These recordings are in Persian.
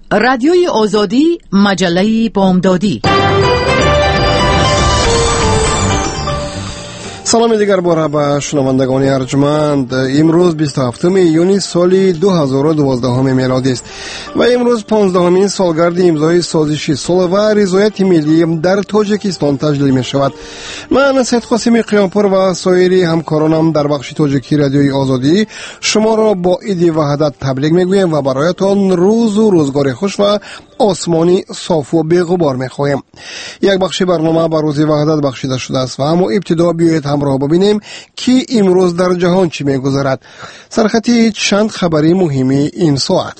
رادیوی آزادی، مجله بامدادی. سلام دیگر باره به شنوندگان ارجمند. امروز 27 یونی سال 2012 میلادی است و امروز 15مین سالگرد امضای سازش صلح و رضایت ملی در تاجیکستان تجلیل می شود. من سید قاسمی قیامپور و سایر همکارانم در بخش تاجیکی رادیوی آزادی شما را با عید وحدت تبریک میگوییم و برایتان روز و روزگار خوش و آسمانی صاف و بی‌غبار می‌خواهیم. یک بخش برنامه بر روز وحدت بخشیده شده است و اما ابتدا بیایید همراه ببینیم که امروز در جهان چی می‌گذرد. سرخطی چند خبری مهمی این ساعت.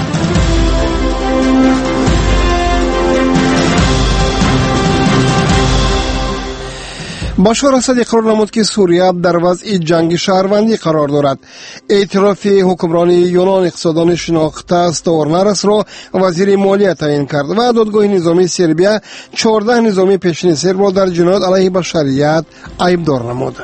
بشار اسد اقرار نمود که سوریه در وضع جنگ شهروندی قرار دارد. اعتراف حکمران یونان اقتصادان شناخته استورنارس را وزیر مالیه تعیین کرد و دادگاه نظامی سربیا 14 نظامی پیشین سرب را در جنایت علیه بشریت عیبدار نمود.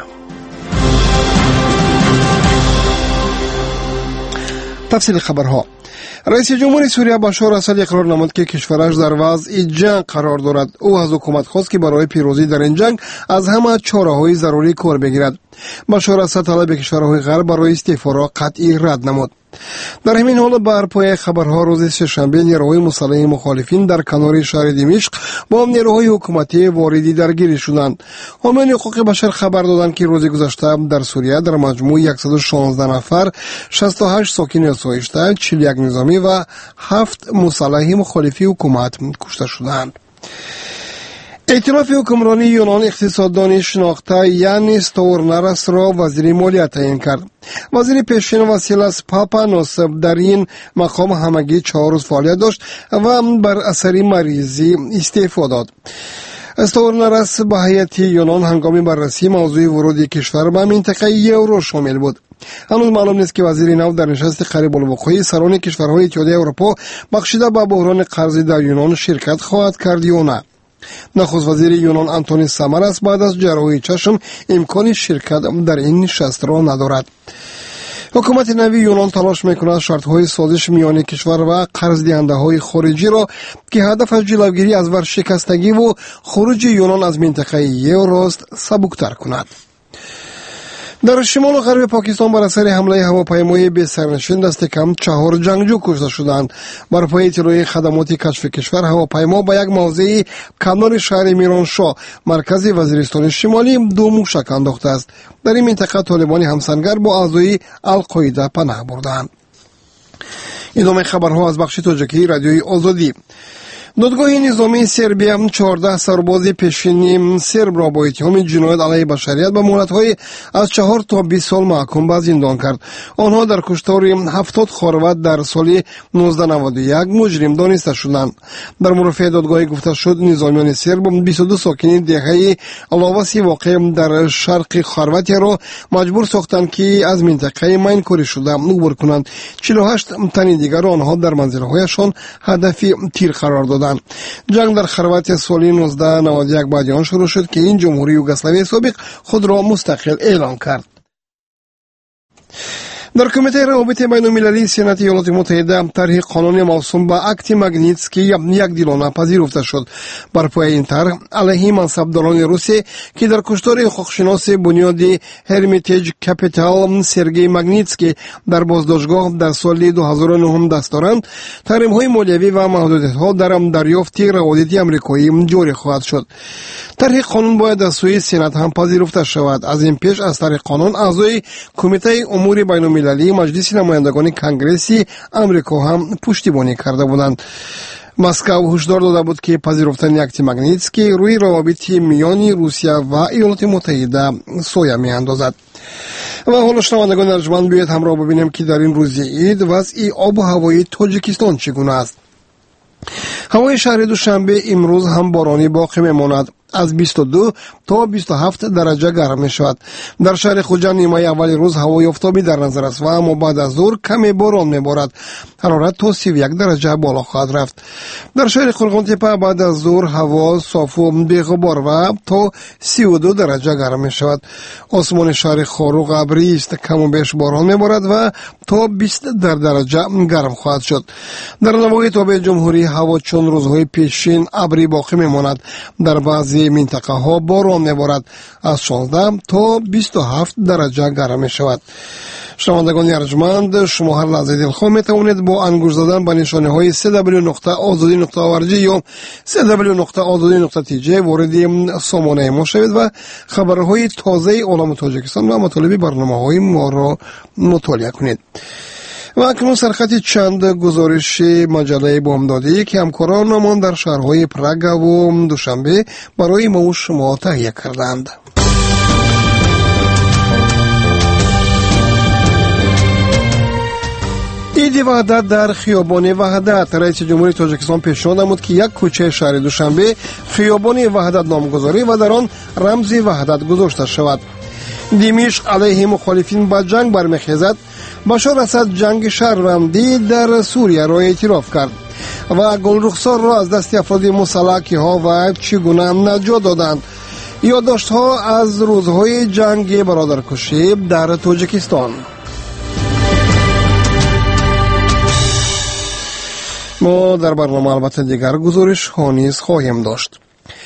تفصیل خبرها. رئیس جمهور سوریه بشار اسد اقرار نمود که کشورش در وضع جنگ قرار دارد. او از حکومت خواست که برای پیروزی در این جنگ از همه چاره‌های ضروری کار بگیرد. بشار اسد طلب کشورهای غرب برای استعفا را قطعی رد نمود. در همین حال بر پایه خبرها روز سه‌شنبه نیروهای مسلح مخالفین در کنار شهر دمشق با نیروهای حکومتی واردی درگیری شدند. حامیان حقوق بشر خبر دادند که روز گذشته در سوریه در مجموع 116 نفر 68 ساکن اسایشته 41 نظامی و 7 مسلح مخالفی حکومت کشته شدند. ائتلاف حکمرانی یونان اقتصاددان شناخته یانیس تورنارس را وزیر مالیه تعیین کرد. وزیر پیشین واسیلاس پاپانوس در این مقام همگی 4 روز فعالیت داشت و بر اثر مریضی استعفا داد. تورنارس به هیئت یونان هنگام بررسی موضوع ورود کشور به منطقه یورو شامل بود. هنوز معلوم نیست که وزیر نو در نشست قریب الوقوع سران کشورهای اتحادیه اروپا بخشیده به بحران قرضی در یونان شرکت خواهد کرد یا نه. نخست وزیر یونان آنتونی ساماراس بعد از جراحی چشم امکان شرکت در این نشست را ندارد. حکومت نوی یونان تلاش میکند شرطهای سازش میان کشور و قرض دهنده‌های خارجی را که هدفش جلوگیری از ورشکستگی و خروج یونان از منطقه یورو سبکتر کند. در شمال و غرب پاکستان بر اثر حمله هواپیمای بی سرنشین دست کم 4 جنگجو کشته شدند. بر پایه اطلاع خدمات کشف کشور هواپیما به یک موضع کنار شهر میرانشاه مرکز وزیرستان شمالی 2 موشک انداخته است. در این منطقه طالبان همسنگر با اعضای القاعده پناه بردند. ادامه خبرها از بخش تاجیکی رادیوی آزادی. دادگاه نظامی سربیا 14 سرباز پیشین سرب را با اتهام جنایت علیه بشریت به مهلت‌های از 4 تا 20 سال محکوم به زندان کرد. آنها در کشتار 70 خانواده در سال 1991 مجرم دانسته شدند. در مرافعه دادگاه گفته شد نظامیان سرب 22 ساکن دهه الاواسی واقع در شرق خرواتیا را مجبور ساختند که از منطقه ماینکوری شده عبور کنند. 48 تن دیگر آنها در منزل‌هایشان هدف تیر قرار دادند. جنگ در خرواتیا سال 1991 بعد آن شروع شد که این جمهوری یوگسلاوی سابق خود را مستقل اعلام کرد. در کمیته روابط بین‌المللی سنات ایالات متحده طرح قانون موسوم به اکت ماگنیتسکی یک دیلانه پذیرفته شد. بر پایه این طرح علیه منصبداران روسی که در کشتار حقوقشناس بنیادی هرمیتیج کپیتال سرگئی ماگنیتسکی در بازداشتگاه در سال 2009 دست دارند، تحریم‌های مالیوی و محدودیت‌ها در دریافت روابط آمریکایی جاری خواهد شد. طرح قانون باید از سوی سنات هم پذیرفته شود. از این پیش از طرح قانون اعضای کمیته امور بین‌المللی مجلس نمایندگان کنگرسی آمریکا هم پشتیبانی کرده بودند. مسکو هشدار داده بود که پذیرفتن اکت ماگنیتسکی روی روابط میان روسیه و ایالات متحده سایه می‌اندازد. و حالا شنوندگان ارجمند بیایید همراه ببینیم که در این روز عید وضع آب و هوای تاجیکستان چگونه است. هوای شهر دوشنبه امروز هم بارانی باقی میماند. از 22 تا 27 درجه گرم می شود. در شهر خوجند نیمه اول روز هوای آفتابی در نظر است و اما بعد از ظهر کمی باران می بارد. حرارت تا 31 درجه بالا خواهد رفت. در شهر قرغان تپه بعد از ظهر هوا صاف و بی غبار و تا 32 درجه گرم می شود. آسمان شهر خاروق ابری است، کم و بیش باران می بارد و تا 20 درجه گرم خواهد شد. در نواحی تابع جمهوری هوا چون روزهای پیشین ابری باقی می ماند. در بعضی منطقه ها باران می بارد. از 16 تا 27 درجه گرم می شود. شنوندگان ارجمند، شما هر لحظه دلخواه می توانید با انگشت زدن به نشانه های www.azadi.org یا www.azadi.tj وارد سامانه ما شوید و خبرهای تازه عالم تاجیکستان و مطالب برنامه‌های ما را مطالعه کنید. و اکنون سرخط چند گزارش مجله بامدادی که همکارانمان در شهرهای پراگ و دوشنبه برای ما و شما تهیه کردند. عید وحدت در خیابان وحدت. رئیس جمهوری تاجیکستان پیشنهاد نمود که یک کوچه شهر دوشنبه خیابان وحدت نامگذاری و در آن رمز وحدت گذاشته شود. دمشق علیه مخالفین با جنگ برمیخیزد. بشار اسد جنگ شهروندی در سوریه را اعتراف کرد و گلرخسار را از دست افراد مسلحی ها و چگونه نجات دادند. یادداشت‌ها از روزهای جنگ برادرکشی در تاجیکستان. ما در برنامه البته دیگر گزارش ها نیز خواهیم داشت.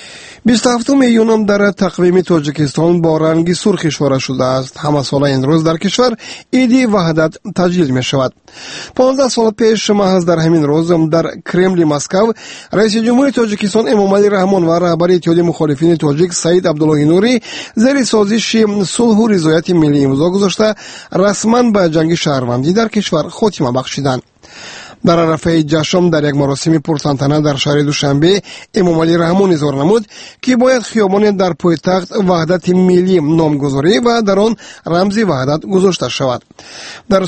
27 میلیون در تقویم تاجیکستان با رنگ سرخ اشاره شده است. همه ساله این روز در کشور عید وحدت تجلیل می شود. 15 سال پیش محض در همین روز در کرملین مسکو رئیس جمهوری تاجیکستان امامعلی رحمان و رهبر اتحادیه مخالفین تاجیک سعید عبداللهی نوری زیر سازش صلح و رضایت ملی امضا گذاشته رسما به جنگ شهروندی در کشور خاتمه بخشیدند. در عرفه جشن در یک مراسم پرتنطنه در شهر دوشنبه امامعلی رحمان اظهار نمود که باید خیابان در پایتخت وحدت ملی نامگذاری و در آن رمز وحدت گذاشته شود. در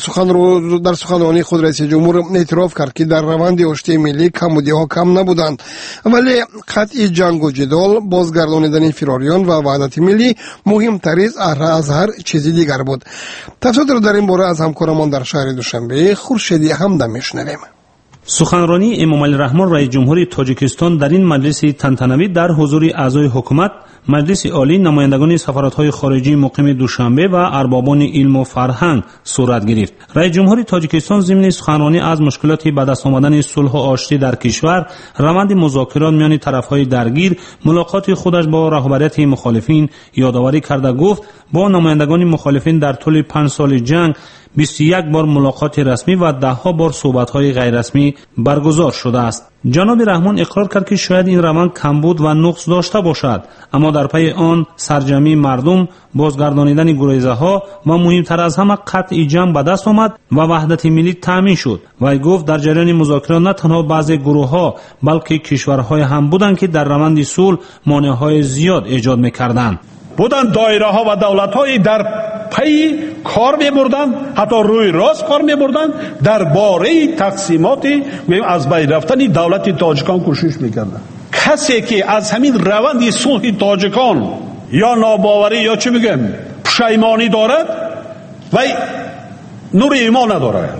سخنرانی خود رئیس جمهور اعتراف کرد که در روند آشتی ملی کمبودی‌ها کم نبودند، ولی قطع جنگ و جدال، بازگردانیدن فراریان و وحدت ملی مهمتر از هر چیزی دیگر بود. تفصیل در این باره از همکارمان در شهر دوشنبه خورشیدی همدم میشنویم. سخنرانی امامعلی رحمان رئیس جمهوری تاجیکستان در این مجلس تنتنوی در حضور اعضای حکومت، مجلس عالی، نمایندگان سفارت‌های خارجی مقیم دوشنبه و اربابان علم و فرهنگ صورت گرفت. رئیس جمهوری تاجیکستان ضمن سخنرانی از مشکلات به دست آمدن صلح و آشتی در کشور، روند مذاکرات میان طرف‌های درگیر، ملاقات خودش با رهبریت مخالفین یادآوری کرده گفت با نمایندگان مخالفین در طول 5 سال جنگ 21 بار ملاقات رسمی و 10 بار صحبت‌های غیر رسمی برگزار شده است. جناب رحمان اقرار کرد که شاید این روند کمبود و نقص داشته باشد، اما در پی آن سرجمی مردم، بازگردانیدن گریزه‌ها و مهمتر از همه قطع جنگ به دست آمد و وحدت ملی تامین شد. و گفت در جریان مذاکرات نه تنها بعضی گروه‌ها بلکه کشورهای هم بودند که در روند صلح مانع‌های زیاد ایجاد می‌کردند. بودن دایره ها و دولت های در پی کار می‌بردند، حتی روی راست کار می‌بردند، درباره تقسیمات از بین رفتن دولت تاجیکان کوشش می‌کردند. کسی که از همین روند صلح تاجیکان یا ناباوری یا چی میگم پشیمانی دارد و نور ایمان ندارد.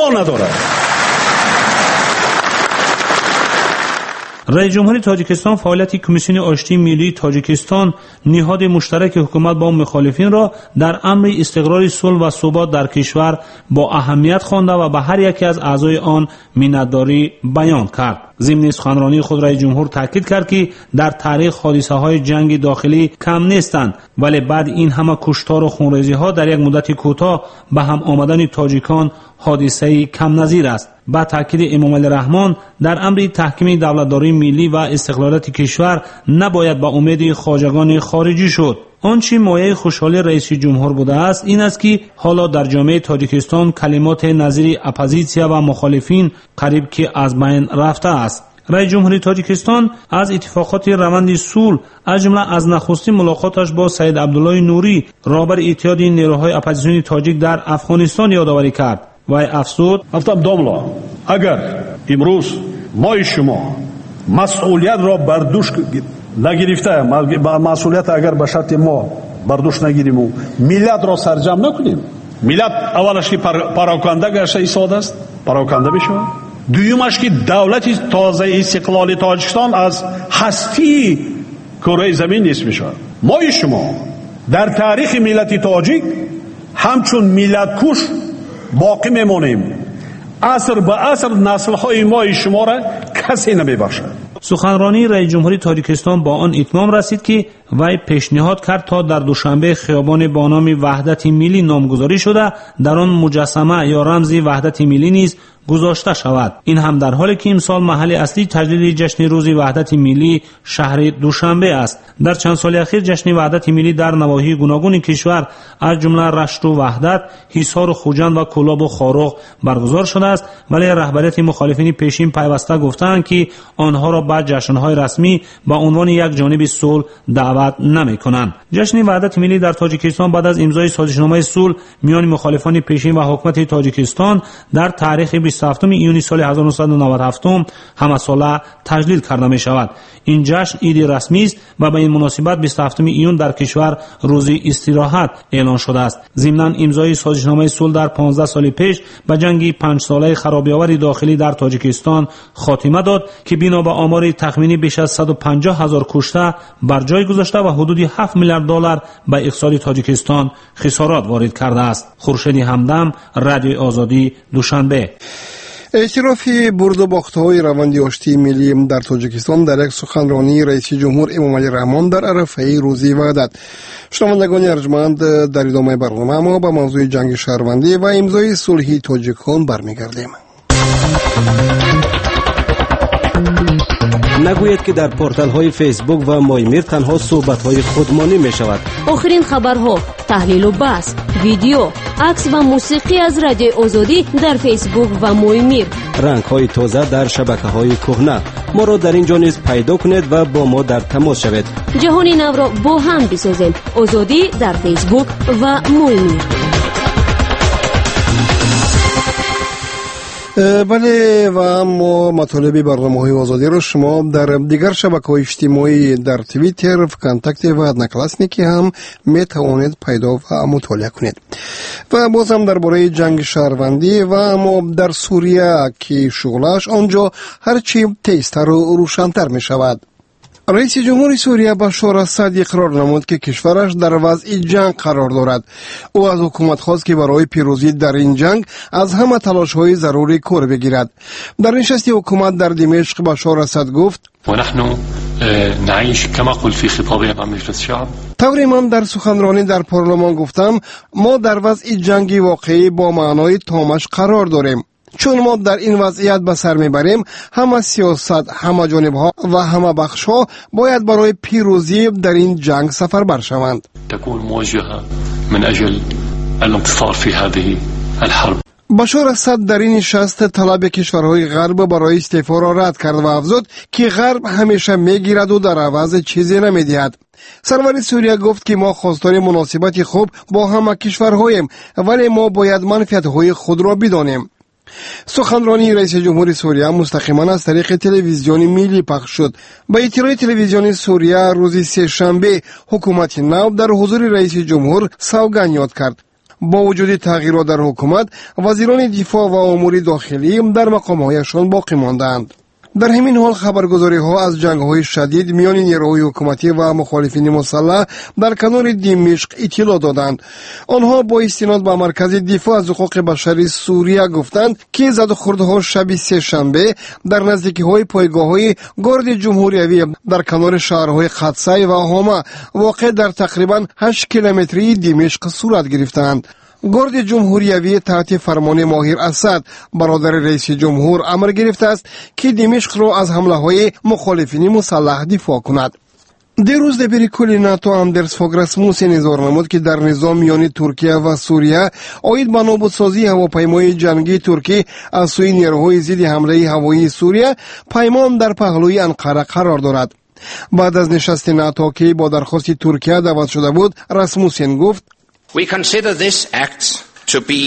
رئیس جمهوری تاجیکستان فعالیت کمیسیون آشتی ملی تاجیکستان، نهاد مشترک حکومت با مخالفین را در امر استقرار صلح و ثبات در کشور با اهمیت خوانده و به هر یکی از اعضای آن منتداری بیان کرد. ضمن سخنرانی خود رئیس جمهور تاکید کرد که در تاریخ حادثه‌های جنگ داخلی کم نیستند، ولی بعد این همه کشتار و خونریزی‌ها در یک مدت کوتاه به هم آمدن تاجیکان حادثه‌ای کم نظیر است. با تاکید امامعلی رحمان در امر تحکیم دولتداری ملی و استقلالیت کشور نباید به امید خواجگان خارجی شد. آنچه مایه خوشحالی رئیس جمهور بوده است این است که حالا در جامعه تاجیکستان کلمات نظیر اپوزیسیا و مخالفین قریب که از بین رفته است. رئیس جمهوری تاجیکستان از اتفاقات روند صلح از جمله از نخستین ملاقاتش با سعید عبداللهی نوری رهبر اتحاد نیروهای اپوزیسیونی تاجیک در افغانستان یادآوری کرد و افزود: گفتم دوملا اگر امروز ما شما مسئولیت را بر دوش نگرفته، مسئولیت اگر به شرط ما بر دوش نگیریم و ملت را سرجم نکنیم، ملت اولش که پراکنده گشته ایستاده است، پراکنده بشود. دویمش که دولت تازه استقلال تاجیکستان از هستی کره زمین نیست میشود. ما شما در تاریخ ملت تاجیک همچون ملت کش باقی میمانیم. عصر به عصر نسل های ما شما را کسی نمیبخشد. سخنرانی رئیس جمهوری تاجیکستان با آن اتمام رسید که وی پیشنهاد کرد تا در دوشنبه خیابان با نام وحدت ملی نامگذاری شده در آن مجسمه یا رمز وحدت ملی نیز گذاشته شود. این هم در حالی که امسال محل اصلی تجلیل جشن روز وحدت ملی شهر دوشنبه است. در چند سال اخیر جشن وحدت ملی در نواحی گوناگون کشور از جمله رشت و وحدت، حصار و خوجند و کلاب و خاروق برگزار شده است، ولی رهبریت مخالفین پیشین پیوسته گفتند که آنها را به جشن‌های رسمی با عنوان یک جانب صلح دعوت نمی‌کنند. جشن وحدت ملی در تاجیکستان بعد از امضای سازشنامه صلح میان مخالفان پیشین و حکومت تاجیکستان در تاریخ 27 ایونی سال 1997 همساله تجلیل کرده می شود. این جشن عید رسمی است و به این مناسبت 27 ایون در کشور روز استراحت اعلان شده است. ضمناً امضای سازشنامه صلح در 15 سال پیش به جنگ 5 ساله خرابی‌آور داخلی در تاجیکستان خاتمه داد که بنا به آمار تخمینی بیش از 150,000 کشته بر جای گذاشته و حدود 7 میلیارد دلار به اقتصاد تاجیکستان خسارات وارد کرده است. خورشید همدم، رادیو آزادی، دوشنبه. اعتراف برد و باخت‌های روند آشتی ملی در تاجیکستان در یک سخنرانی رئیس جمهور امامعلی رحمان در عرفه روز وحدت. شنوندگان ارجمند، در ادامه برنامه ما به موضوع جنگ شهروندی و امضای صلح تاجیکان برمیگردیم. نگوید که در پورتال های فیسبوک و مایمیر تنها صحبت های خودمانی می شود. آخرین خبرها، تحلیل و بحث، ویدیو، عکس و موسیقی از رادیو آزادی در فیسبوک و مایمیر. رنگ های تازه در شبکه های کهنه. ما را در اینجا نیز پیدا کنید و با ما در تماس شوید. جهان نو را با هم بسازیم. آزادی در فیسبوک و مایمیر. بله، و اما مطالب برنامه‌های آزادی را شما در دیگر شبکه‌های اجتماعی در توییتر، کانتکت و ادناکلاسنیکی هم می توانید پیدا و مطالعه کنید. و باز هم درباره جنگ شهروندی و اما در سوریه که شغلش آنجا هرچی تیزتر و روشن‌تر می شود. رئیس جمهور سوریه بشار اسد اقرار نمود که کشورش در وضع جنگ قرار دارد. او از حکومت خواست که برای پیروزی در این جنگ از همه تلاش‌های ضروری کار بگیرد. در نشست حکومت در دمشق بشار اسد گفت: ونحن نعيش كما قلت في خطابي امام مجلس الشعب. طوری من در سخنرانی در پارلمان گفتم ما در وضع جنگی واقعی با معنای تامش قرار داریم. چون ما در این وضعیت به سر میبریم، همه سیاست، همه جانبها و همه بخشها باید برای پیروزی در این جنگ سفربر شوند. تكون موجهة من اجل الانتصار في هذه الحرب. بشار اسد در این نشست طلب کشورهای غرب برای استعفا را رد کرد و افزود که غرب همیشه میگیرد و در عوض چیزی نمیدهد. سرور سوریه گفت که ما خواستار مناسبت خوب با همه کشورهاییم، ولی ما باید منفعت‌های خود را بدانیم. سخنرانی رئیس جمهور سوریه مستقیما از طریق تلویزیون ملی پخش شد. با اطلاع تلویزیون سوریه روز سه‌شنبه حکومت نو در حضور رئیس جمهور سوگند یاد کرد. با وجود تغییرات در حکومت، وزیران دفاع و امور داخلی در مقام‌هایشان باقی ماندند. در همین حال خبرگزاری‌ها از جنگ‌های شدید میان نیروهای حکومتی و مخالفین مسلح در کنار دمشق اطلاع دادند. آنها با استناد به مرکز دفاع از حقوق بشر سوریه گفتند که زدوخوردها شب سه‌شنبه در نزدیکی‌های پایگاه‌های گارد جمهوریوی در کنار شهرهای قدسه و هاما واقع در تقریباً 8 کیلومتری دمشق صورت گرفتند. گارد جمهوریوی تحت فرمان ماهر اسد برادر رئیس جمهور امر گرفته است که دمشق را از حمله‌های مخالفین مسلح دفاع کند. دیروز دبیر کل ناتو اندرس فوگ رسموسن اظهار نمود که در نظام میان ترکیه و سوریه آید به نابودسازی هواپیمای جنگی ترکی از سوی نیروهای ضد حمله هوایی سوریه پیمان در پهلوی انقره قرار دارد. بعد از نشست ناتو که با درخواست ترکیه دعوت شده بود، رسموسن گفت: We consider this act to be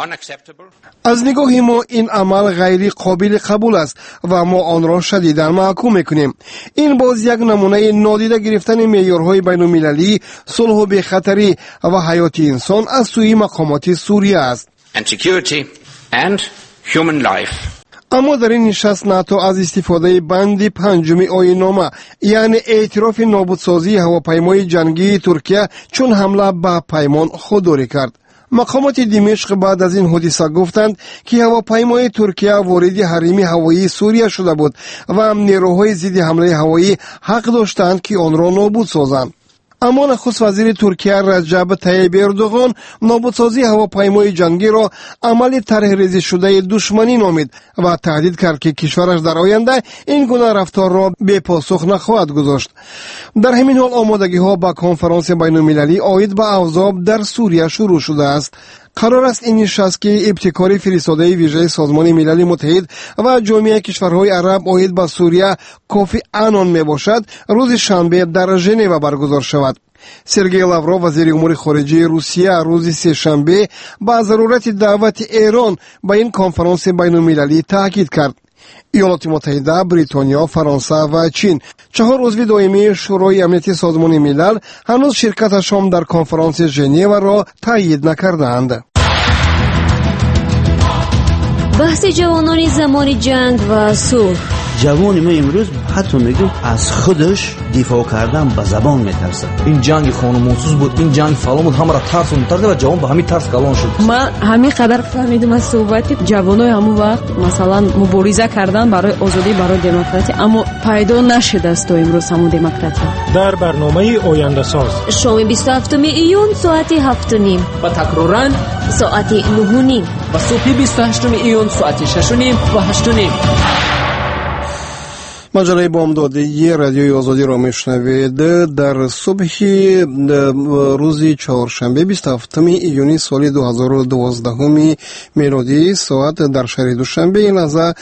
از نگاه ما این عمل غیر قابل قبول است و ما آن را شدیداً محکوم میکنیم. این باز یک نمونه نادیده گرفتن معیارهای بین‌المللی صلح و بی‌خطری و حیات انسان از سوی مقامات سوریه است. اما در این نشست ناتو از استفاده بند 5 آیین‌نامه یعنی اعتراف نابودسازی هواپیمای جنگی ترکیه چون حمله به پیمان خودداری کرد. مقامات دمشق بعد از این حادثه گفتند که هواپیمای ترکیه وارد حریم هوایی سوریه شده بود و نیروهای ضد حمله هوایی حق داشتند که آن را نابود سازند. اما نخست وزیر ترکیه رجب طیب اردوغان نابودسازی هواپیمای جنگی را عمل طرح‌ریزی شده دشمنی نامید و تهدید کرد که کشورش در آینده این گونه رفتار را بے پاسخ نخواهد گذاشت. در همین حال آمادگی‌ها به کنفرانس بین‌المللی عاید به اوضاع در سوریه شروع شده است. قرار است این نشست که ابتکار فرستاده ویژه سازمان ملل متحد و جامعه کشورهای عرب عاید به سوریه کوفی عنان می باشد روز شنبه در ژنو برگزار شود. سرگئی لاوروف وزیر امور خارجه روسیه روز سه‌شنبه با ضرورت دعوت ایران به این کنفرانس بین‌المللی تاکید کرد. ایالات متحده، بریتانیا، فرانسه و چین 4 عضو دائمی شورای امنیت سازمان ملل هنوز شرکتشان در کنفرانس ژنو را تایید نکردند. بحث جوانان زمان جنگ و صلح. جوان ما امروز حتی میگم از خودش دفاع کردن به زبان میترسه. این جنگ خانمانسوز بود، این جنگ فلان بود، همه را ترس می‌ترده و جوان به همین ترس کلان شد. من همین قدر فهمیدم از صحبت جوانای همون وقت مثلا مبارزه کردن برای آزادی، برای دموکراسی، اما پیدا نشده است تا امروز همون دموکراسی. در برنامه آینده ساز شام 27 ایون ساعت 7:30 و تکرارا ساعت 9:30 و صبح 28 ایون ساعت 6:30 و 8:30. مجله بامدادی رادیوی آزادی را میشنوید. در صبح روز چهارشنبه 27 ایونی سال 2012 میلادی ساعت در شهر دوشنبه این لحظه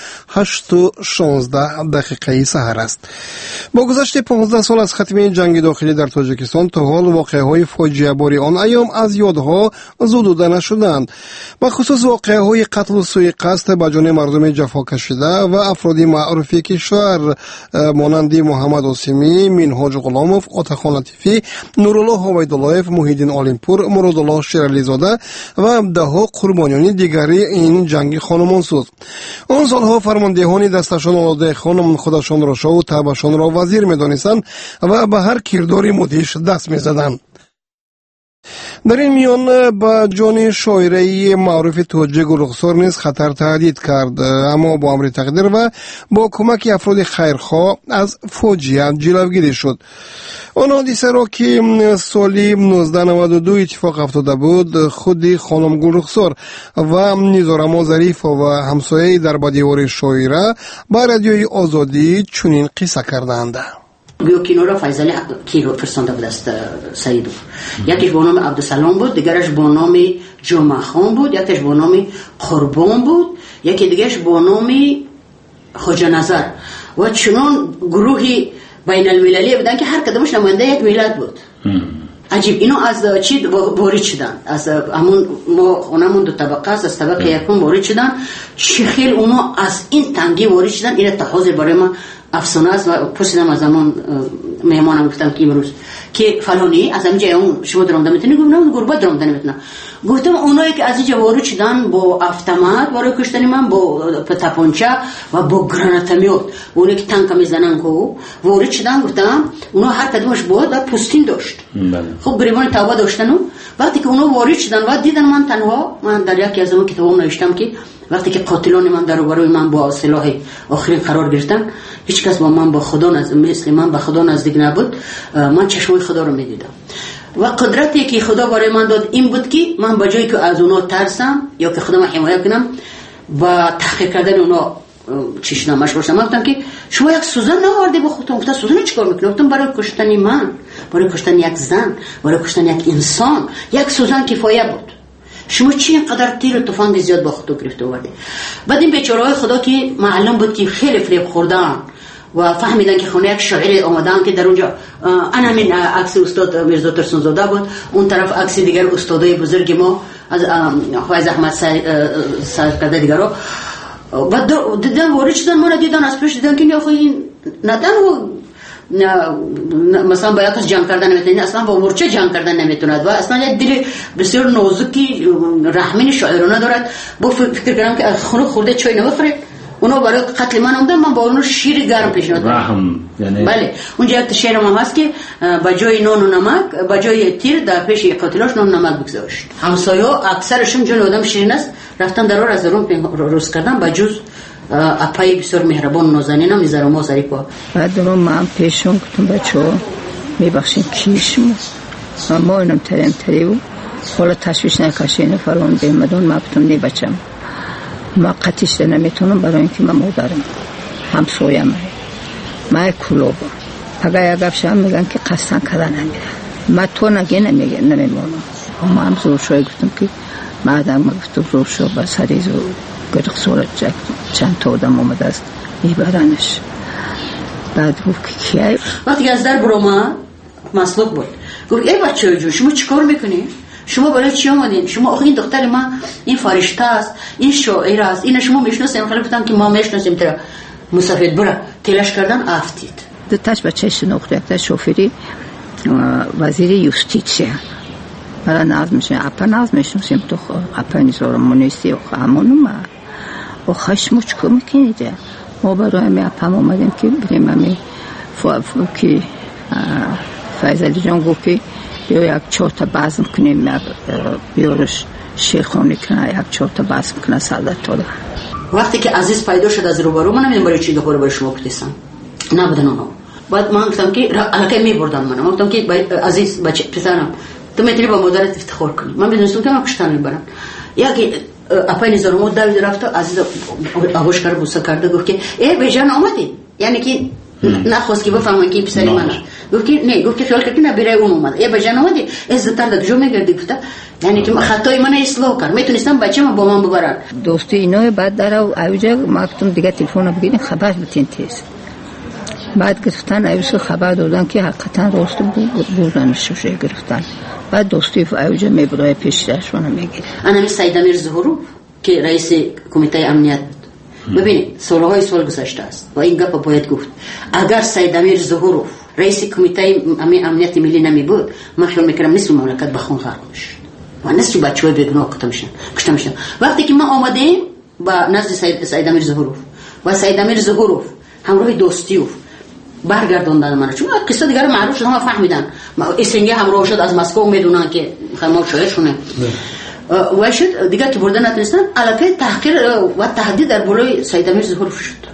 8:16 سحر است. با گذشت 15 سال از ختم جنگ داخلی در تاجیکستان تا حال واقعه‌های فاجعه باری آن ایام از یادها زدوده نشدند. به خصوص واقعه‌های قتل و سوء قصد به جان مردم جفا کشیده و افراد معروف کشور مانند محمد عاصمی، منهاج غلاموف، آتاخان لطیفی، نورالله هویدالله‌ف، محیدین عالمپور، مرادالله شیرعلی‌زاده و ده‌ها قربانیان دیگری این جنگ خانمانسوز. آن سالها فرماندهان دستشان آلاده خانم خودشان را شاه و تبشان را وزیر می‌دانستند و به هر کرداری مدهش دست می‌زدند. در این میان با جان شاعره معروف تاجیک رخسار نیز خطر تهدید کرد، اما با امر تقدیر و با کمک افراد خیرخواه از فاجعه جلوگیری شد. آن حادثه را که سال 1992 اتفاق افتاده بود خود خانم گل رخسار و نیزارما ظریف و همسایه در بدیوار شاعره با رادیوی آزادی چنین قصه کردند. بیوکینورا فیضلی کی رو فرستنده بود است سیدو. یکیش با نام عبدالسلام بود، دیگرش با نام جمعه خان بود، یکیش با نام قربان بود، یکی دیگرش با نام خواجه نظر و چنان گروهی بین المللی بودن که هر کدومش نماینده یک ملت بود. عجیب. اینو از چی وارد شدن؟ از همون ما خونمون دو طبقه است، از طبقه یکم وارد شدن. چه خیلی اونا از این تنگی وارد شدن. این تحاضر برای ما افسانه است و پرسیدم از زمان مهمانم گفتم که امروز که فلانی از همینجا اون شما درآمده میتونی؟ گفتم گربه درآمده نمیتونه. گفتم اونایی که از اینجا وارد شدن با автомат برای کشتن من، با تپانچه و با گراناتمیوت، اونایی که تانک میزنن کو وارد شدن، گفتم اونا هر کدومش بود پوستین داشت. خب گریبان توبه داشتن. وقتی که اونا وارد شدن و دیدن من تنها، من در یکی از اون کتابام نوشتم که وقتی که قاتلان من در برای من با سلاح آخرین قرار گرفتن، هیچ کس با من با خدا مثل من با خدا نزدیک نبود. من چشمای خدا رو میدیدم و قدرتی که خدا برای من داد این بود که من با جایی که از اونا ترسم یا که خودم حمایت کنم و تحقیق کردن اونا چشم مشغول شدم. گفتم که شما یک سوزن نوارده با خودتون. گفتم سوزن چیکار میکنی؟ گفتم برای کشتن من، برای کشتن یک زن، برای کشتن یک انسان یک سوزن کفایه بود. شما چی اینقدر تیر و تفنگ زیاد با خودتون گرفته آوردی؟ بعد این بیچاره‌های خدا که معلوم بود که خیلی فریب خوردن و فهمیدن که خونه یک شاعر آمدن که در اونجا همین عکس استاد میرزا ترسونزاده بود، اون طرف عکس دیگر استادای بزرگ ما از فایز احمد سرکرده دیگرها و دیدن وارد شدن، ما دیدن از پیش دیدن که نه آخه این مثلا با یکش جنگ کردن نمیتونه، اصلا با مورچه جنگ کردن نمیتوند و اصلا یک دل بسیار نازکی رحمین شاعرانه دارد. با فکر کردم که خونه خورده چای نبخوره، اونا برای قتل من اومدن، من با اونو شیر گرم پیشنهاد کردم. بله اونجا یک شعر ما هست که با جای نان و نمک، با جای تیر در پیش قاتلاش نان و نمک بگذاشت. همسایه‌ها اکثرشون جون آدم شیرین است، رفتن درار از درون روز کردن با جز اپای بسیار مهربان نازنین هم میذاره ما سری پا. بعد رو من پیشون کتون بچه‌ها میبخشیم کیشم و ما اینم تری و حالا تشویش نکشین فرون بیمدون ما بتون نی بچم ما قطیش نمیتونم برای اینکه من مادرم هم سویم ما کلوبم اگر یکفشم میگن که قصدن کده نمیره ما تو نگه نمیمونم. ما هم زور شوی گفتم که ما آدم گفتم زور شو بس هری زور گرق صورت جکتم چند تا آدم اومده است میبرنش. بعد گفت که کیه وقتی از در برو مسلوک بود گفت ای بچه جو شما چیکار میکنی؟ شما برای چی آمدین؟ شما آخه این دختر ما این فرشته است، این شاعر است، این شما میشناسیم. خیلی گفتم که ما میشناسیم. ترا مسافر برا تلاش کردن افتید. دتاش بچه شناخته یک شوفری وزیر یوستیتسیا برای ناز میشه اپا ناز میشناسیم تو اپا نیزار منیستی و همونو ما و خشمو چکو میکنیده ما برای همی اپا اومدیم که بریم همی که فیضلی جان گفت که بیا یک چهارتا بازم کنیم بیارش شیخونی کنه یک چهارتا بازم کنه سعادت داده. وقتی که عزیز پیدا شد از روبرو من نمیدونم برای چی دوباره برای شما پتیسم نبودن اونا. بعد من گفتم که الکی میبردم من گفتم که عزیز بچه پسرم تو میتونی با مادرت افتخار کنی. من میدونستم که من کشتن میبرن. یکی اپای نظارمو داوید رفت عزیز آغوش کرد بوسه کرده گفت که ای به جان آمدی، یعنی که نخواست که بفهمن که پسری منه. گفت که نه، گفت که خیال کردی نه برای اون اومد. ای به جان آمدی عزت‌تر داد جو میگردی. گفت یعنی که خطای من اصلاح کرد، میتونستم بچه‌م با من ببرن. دوستی اینا بعد در اوجه ما گفتم دیگه تلفن بگیرین خبر بتین تیز. بعد گفتن ایوش خبر دادن که حقیقتا راست بودن شوشه گرفتن. بعد دوستی اوجه میبره پیشش منو میگیره. انا سید امیر ظهورو که رئیس کمیته امنیت ببینید سالهای سال گذشته است و این گپ باید گفت. اگر سید امیر ظهورو رئیس کمیته امنیت ملی نمی بود من خیال میکردم نصف مملکت به خون غرق میشد و نصف بچه‌ها بیگناه کشته میشن. وقتی که ما آمدیم با نزد سید امیر ظهورو و سید امیر ظهورو همراه دوستیو برگردوندن من، چون قصه دیگه معروف شد، همه فهمیدن. اسنگی همراه شد از مسکو میدونن که خیلی شاعر شونه و شد دیگه که برده نتونستن علاقه تحقیر و تهدید در بالای سید امیر ظهورو شد.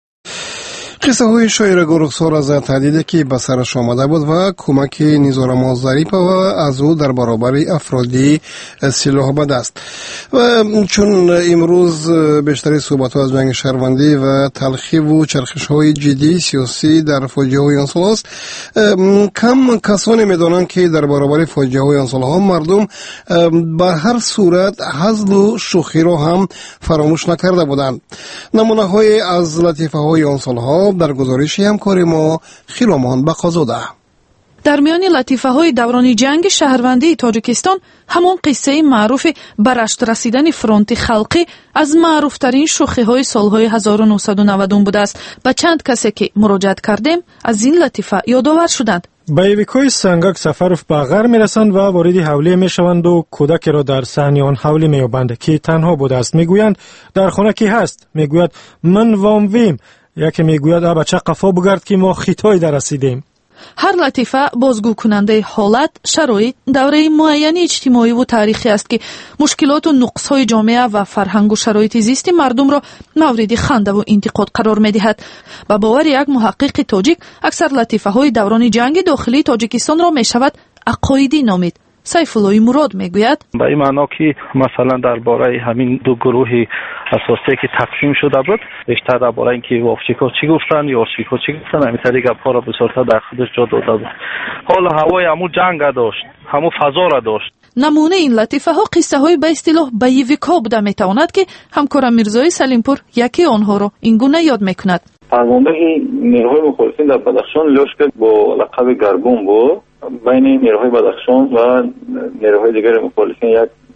قصه های شاعر گرگسار از تهدیدی که به سرش آمده بود و کمک نیزارم ظریف و از او در برابر افرادی سلاح به دست. و چون امروز بیشتر صحبت ها از جنگ شهروندی و تلخی و چرخش های جدی سیاسی در فاجعه های آن سال است، کم کسانی میدانند که در برابر فاجعه های آن سال ها مردم به هر صورت هزل و شوخی را هم فراموش نکرده بودند. نمونه های از لطیفه های آن سال ها در گزارشی همکاری ما خیرامان بقازاده. در میان لطیفه های دوران جنگ شهروندی تاجیکستان همان قصه معروف برشت رسیدن فرانت خلقی از معروف ترین شوخی های سالهای 1990 بوده است. با چند کسی که مراجعت کردیم از این لطیفه یادآور شدند. بایویکوی سنگک سفروف به غر میرسند و وارد حوله میشوند و کودک را در صحنه آن حوله مییابند که تنها بوده است. میگویند در خانه کی هست؟ میگوید من وامویم. یکی میگوید بچه قفا بگرد که ما خطایی در رسیدیم. هر لطیفه بازگو کننده حالت، شرایط، دوره معین اجتماعی و تاریخی است که مشکلات و نقص‌های جامعه و فرهنگ و شرایط زیست مردم را مورد خنده و انتقاد قرار می‌دهد. با باور یک محقق تاجیک، اکثر لطیفه‌های دوران جنگ داخلی تاجیکستان را می‌شود عقایدی نامید. سیف الله مراد میگوید به این معنا که مثلا درباره همین دو گروه اساسی که تقسیم شده بود بیشتر درباره اینکه وافچیکا چی گفتن یا آشیکا چی گفتن همین طریق گپ‌ها را بسیارتر در خودش جا داده بود. حالا هوای همو جنگ داشت، همو فضا را داشت. نمونه این لطیفه ها قصه های به اصطلاح بایویکا بوده میتواند که همکارم میرزای سلیمپور یکی آنها را این گونه یاد میکند. فرمانده نیروهای مخالفین در بدخشان لشکر با لقب گرگون بود. بین نیروهای بدخشان و نیروهای دیگر مخالفین یک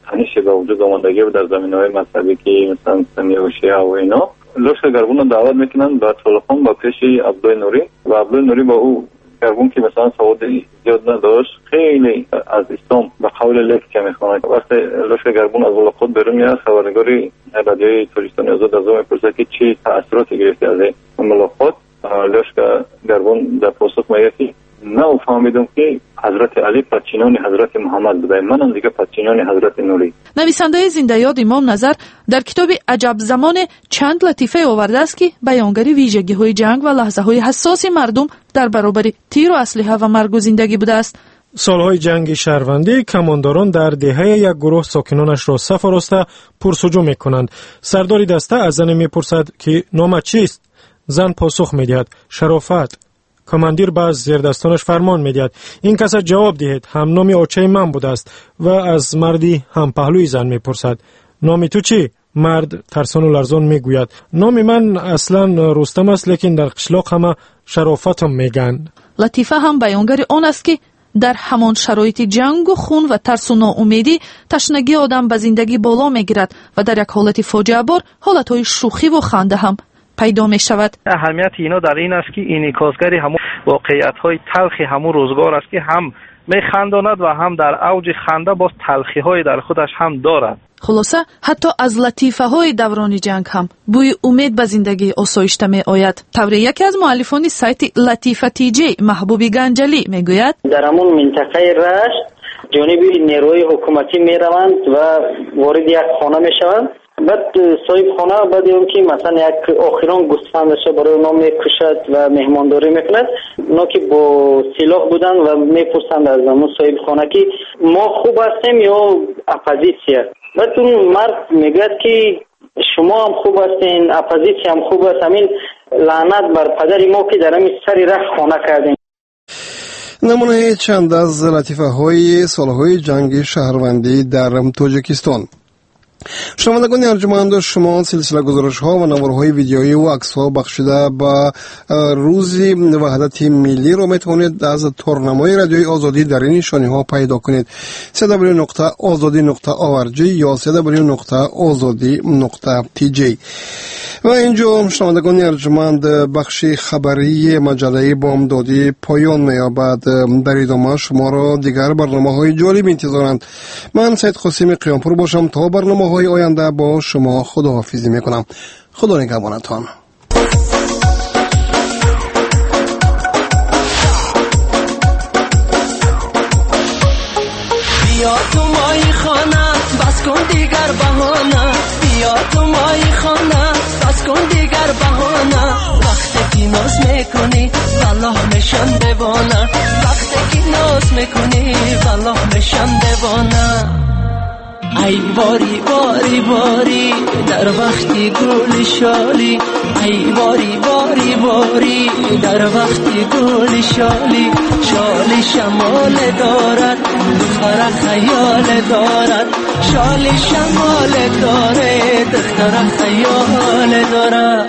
تنش به وجود آمدگی و در زمینه‌های مذهبی که مثلا سنی و شیعه و اینا لشکر گربون رو دعوت میکنن به طالقان با پیش عبدالله نوری و عبدالله نوری با او گربون که مثلا سواد زیاد نداشت خیلی از اسلام به قول لک که میخوانه. وقتی لشکر گربون از خود بیرون میاد خبرنگاری رادیوی تاجیکستان آزاد از او میپرسه که چی تأثیراتی گرفتی از این ملاقات. لشکر گربون در پاسخ میگه که نه فهمیدم که حضرت علی پدچینان حضرت محمد بوده، منم دیگه پدچینان حضرت نوری. نویسنده زنده یاد امام نظر در کتاب عجب زمان چند لطیفه آورده است که بیانگری ویژگی‌های جنگ و لحظه‌های حساس مردم در برابر تیر و اسلحه و مرگ و زندگی بوده است. سالهای جنگ شهروندی کمانداران در دهه یک گروه ساکنانش را صف آراسته پرسجو می‌کنند. سرداری دسته از زن می‌پرسد که نام چیست؟ زن پاسخ می‌دهد شرافت. کماندیر باز زیر دستانش فرمان می‌دهد این کس جواب دهید هم نام آچه من بوده است و از مردی هم پهلوی زن می‌پرسد نام تو چی؟ مرد ترسان و لرزان میگوید نام من اصلا رستم است لیکن در قشلاق همه شرافتم میگن. لطیفه هم بیانگر آن است که در همان شرایط جنگ و خون و ترس و ناامیدی تشنگی آدم به زندگی بالا میگیرد و در یک حالت فاجعه بار حالتهای شوخی و خنده هم پیدا می شود. اهمیت اینا در این است که انعکاسگری همون واقعیت‌های تلخ همون روزگار است که هم میخنداند و هم در اوج خنده باز تلخی‌های در خودش هم دارد. خلاصه حتی از لطیفه های دوران جنگ هم بوی امید به زندگی آسایشته می آید. طوری یکی از مؤلفان سایت لطیفه تیجی محبوبی گنجلی می گوید در همون منطقه رشت جانبی نیروی حکومتی می روند و وارد یک خانه می شوند. بعد صاحب خانه بعد اون که مثلا یک آخران گوسفندش برای اونا میکشد و مهمانداری میکند. اونا که با سلاح بودن و میپرسند از همون صاحب خانه که ما خوب هستیم یا اپوزیسیا. بعد اون مرد میگه که شما هم خوب هستین اپوزیسیا هم خوب است، همین لعنت بر پدر ما که در همین سری رخت خانه کردیم. نمونه چند از لطیفه های سالهای جنگ شهروندی در تاجیکستان. شنوندگان ارجمند، شما سلسله گزارش ها و نمونه ویدیویی و عکس ها بخشیده با روز وحدت ملی رو میتونید از تورنمای رادیوی آزادی در این نشانی ها پیدا کنید. www.azadi.org یا www.azadi.tj. و اینجا شنوندگان ارجمند بخش خبری مجله بامدادی پایان می‌یابد. در ادامه شما را دیگر برنامه‌های جالب انتظارند. من سید قاسم قیامپور باشم. تا برنامه‌های آینده با شما خداحافظی می‌کنم. خدا نگهبانتان. بیا تو مای خانه بس کن دیگر بهانه، بیا تو مای خانه بس کن دیگر بهانه. وقتی که ناز میکنی والله میشم دیوانه، وقتی که ناز میکنی والله میشم دیوانه. ای باری باری باری در وقتی گل شالی، ای باری باری باری در وقتی گل شالی. شالی شمال دارد دختر خیال دارد، شالی شمال داره دختر خیال دارد.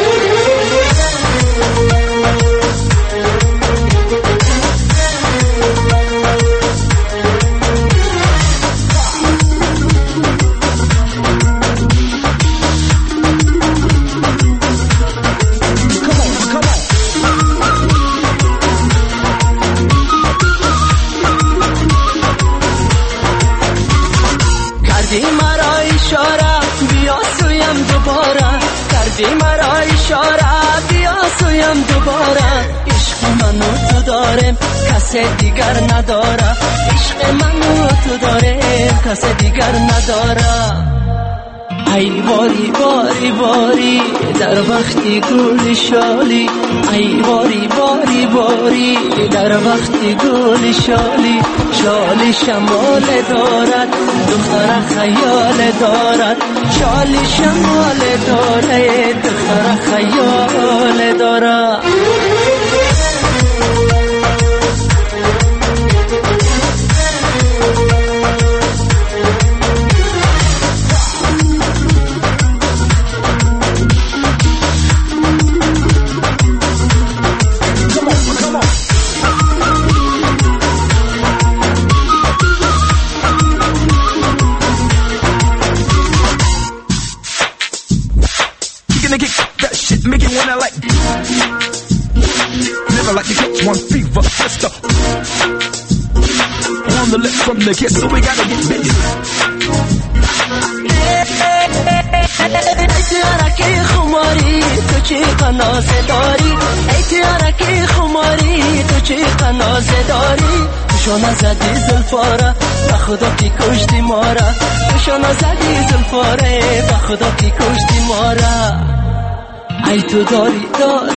کردی مرا اشاره بیا سویم دوباره، کردی مرا اشاره بیا سویم دوباره. عشق منو تو دارم کس دیگر نداره، عشق منو تو دارم کس دیگر نداره. ای باری باری باری در وقتی گل شالی، ای باری باری باری در وقتی گل شالی. شالی شمال دارد دختر خیال دارد، شالی شمال دارد دختر خیال دارد. you wanna like never like to catch one fever, sister. On the lips from the kiss, so we gotta get busy. ای تیارکی خماری تو چی قناز داری ای تیارکی خماری تو چی قناز داری توشو نزدی زلفاره به خدا کی کشتی مارا توشو نزدی زلفاره به خدا کی کشتی مارا ای تو داری دار